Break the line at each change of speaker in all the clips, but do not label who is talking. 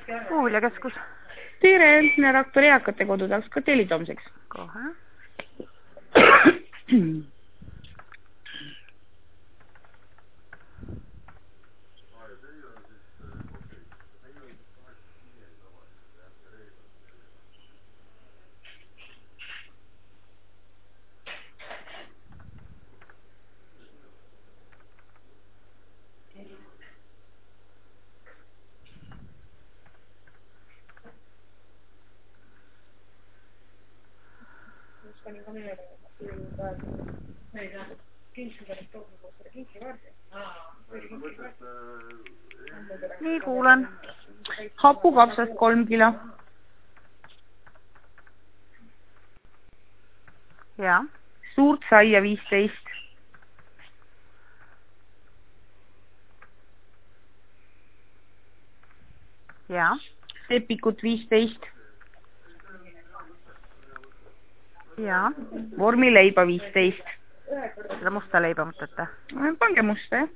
Puuviljakeskus.
Tere, Rakvere eakate kodu tahaks ka tellida homseks.
Kohe. Nii, kuulen.
Hapukapsast 3 kilo.
Ja.
Suurt saia 15.
Ja.
Sepikut 15.
Ja.
Vormileiba 15.
Seda musta leiba mõtlete?
Pange musta, jah.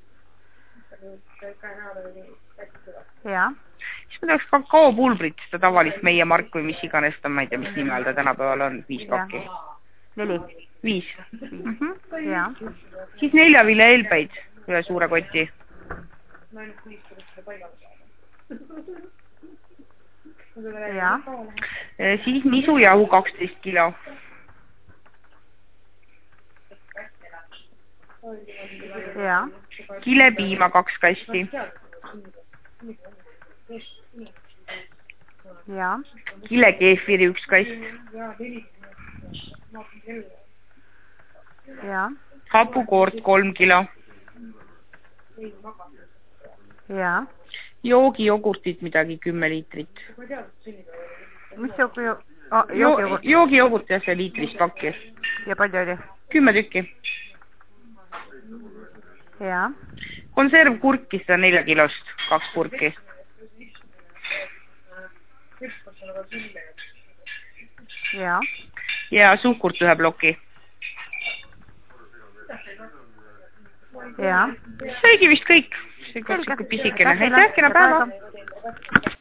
Ja.
Siis ma tahaks kakaopulbrit, seda tavalist meie mark või mis iganes ta, ma ei tea, mis nime all ta tänapäeval on, 5 pakki.
4.
5.
Ja.
Siis 4 viljahelbeid, ühe suure koti.
Ja.
Siis nisujahu 12 kilo.
Ja.
Kilepiima 2 kasti.
Ja.
Kilekeefiri 1 kast.
Ja.
Hapukoort 3 kilo.
Ja.
Joogijogurtit midagi 10 liitrit.
Mis joogijogurt?
Joogijogurt jah, see liitris pakki.
Ja palju oli?
10 tükki.
Ja.
Konservkurki 104 kilost, 2 purki.
Ja.
Ja suhkurt 1 ploki.
Ja.
See oligi vist kõik. See on siuke pisikene. Aitäh, kena päeva!